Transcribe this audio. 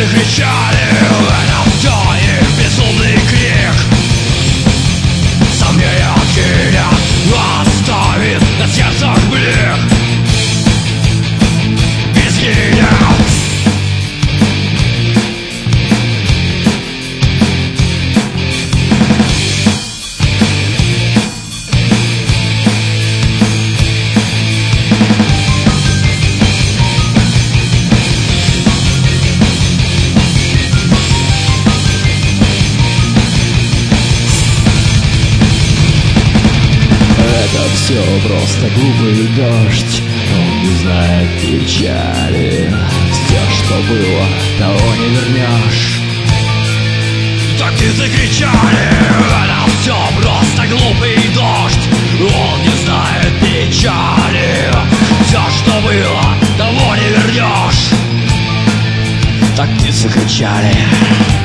закричали, это все их безумный крик. Сомнения откинет, оставит на сердцах блик. Изгинет. Все просто глупый дождь, он не знает печали. Все, что было, того не вернешь. Так и закричали, это все просто глупый дождь, он не знает печали. Все, что было, того не вернешь. Так и закричали.